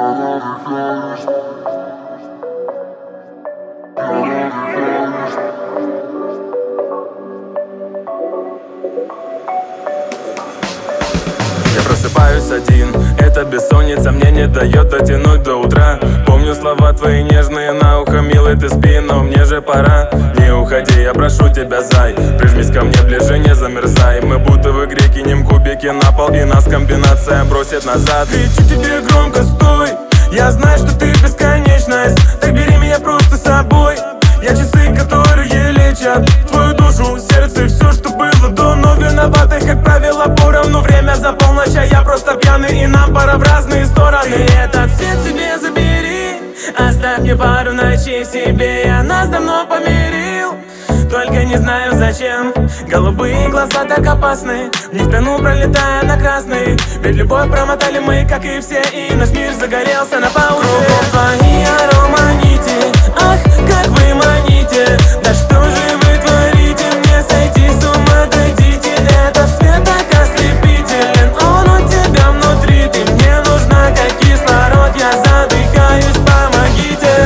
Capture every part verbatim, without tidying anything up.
Я просыпаюсь один, эта бессонница мне не дает дотянуть до утра. Помню слова твои нежные на ухо, милый, ты спи, но мне же пора. Не уходи, я прошу тебя, зай, прижмись ко мне ближе, не замерзай. Мы будто в игре кинем кубики на пол, и нас комбинация бросит назад. Кричу тебе громко, стой, я знаю, что ты бесконечность, так бери меня просто с собой. Я часы, которые лечат твою душу, сердце, все, что было до, но виноваты, как правило, поровну. Время за полночь, а я просто пьяный, и нам пора в разные стороны. Этот свет себе забери, оставь мне пару ночей себе. Я нас давно помирил, только не знаю зачем. Голубые глаза так опасны, в них тону, пролетая на красный. Ведь любовь промотали мы, как и все, и наш мир загорелся на паузе. Кругом твои ароманити, ах, как вы маните. Да что же вы творите, мне сойти с ума дадите. Этот свет так ослепителен, он у тебя внутри. Ты мне нужна, как кислород, я задыхаюсь, помогите.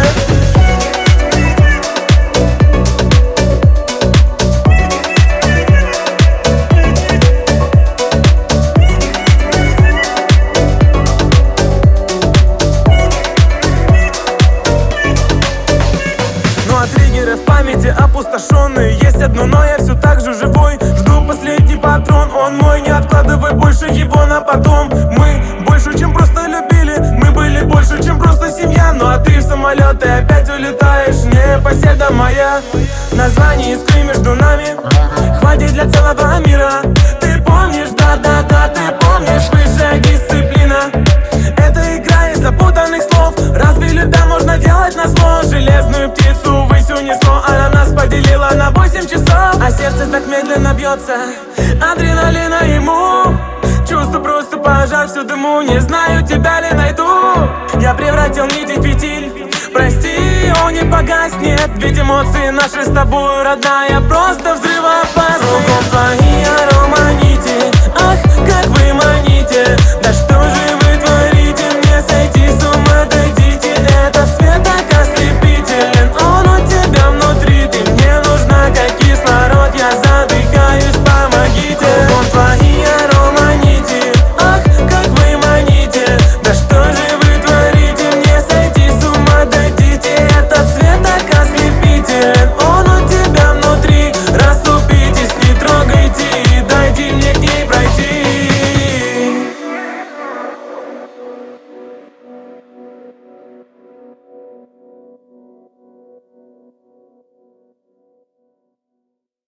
Триггеры в памяти опустошенные. Есть одно, но я все так же живой. Жду последний патрон, он мой. Не откладывай больше его на потом. Мы больше, чем просто любили. Мы были больше, чем просто семья. Ну а ты в самолет, ты опять улетаешь. Непоседа моя. Название искры между нами хватит для целого мира. Ты помнишь, да-да-да, ты помнишь. Высшая дисциплина. Это игра из запутанных слов. Разве любя можно делать назло? Железную птицу ввысь унесло, она нас поделила на восемь часов. А сердце так медленно бьется, адреналина ему. Чувство просто пожар, всю дыму. Не знаю, тебя ли найду. Я превратил нити в фитиль. Прости, он не погаснет. Ведь эмоции наши с тобой, родная, просто взрывоопасны. Кругом твои аромании.